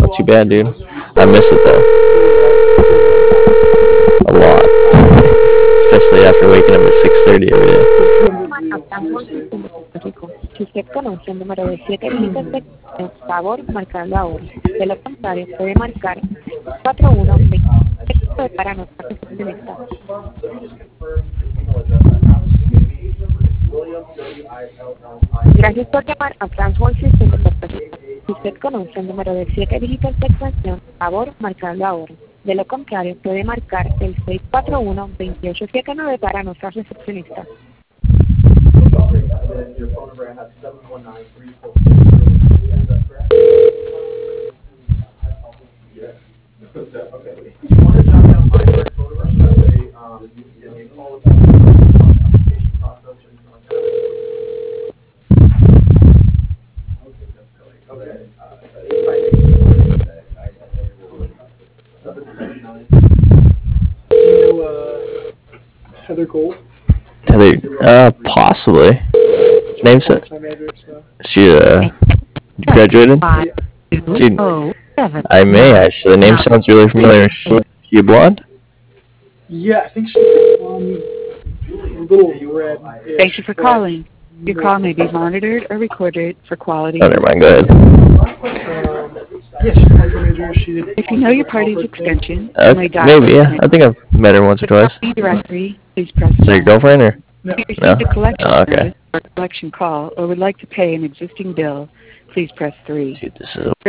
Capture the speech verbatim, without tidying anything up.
not too bad, dude. I miss it though. A lot. Especially after waking up at six thirty every day. Si usted conoce el número de siete dígitos de por favor, marcarlo ahora. De lo contrario, puede marcar cuatro uno para nuestra recepcionista. Gracias por llamar a Transworld System de Puerto Rico. Si usted conoce el número de siete dígitos de extensión, por favor, marcarlo ahora. De lo contrario, puede marcar el seis cuatro uno, dos ocho siete nueve para nuestra recepcionista. You know, uh, Heather Cole? Heather, uh, possibly. Name set. Time address, uh, She, uh, graduated? She, I may actually. The name sounds really familiar. She, she a blonde? yeah, I think she's um, a little red. Thank you for calling. Your call may be monitored or recorded for quality. Oh, never mind. Go ahead. Um, yeah, she's a high major. She did. If you know your party's extension, Uh, you may dial maybe, it yeah. now. I think I've met her once or For twice. company directory, please press Is that your nine. girlfriend or? No. If you No? received a collection Oh, okay. notice or collection call or would like to pay an existing bill, please press three. Dude, this is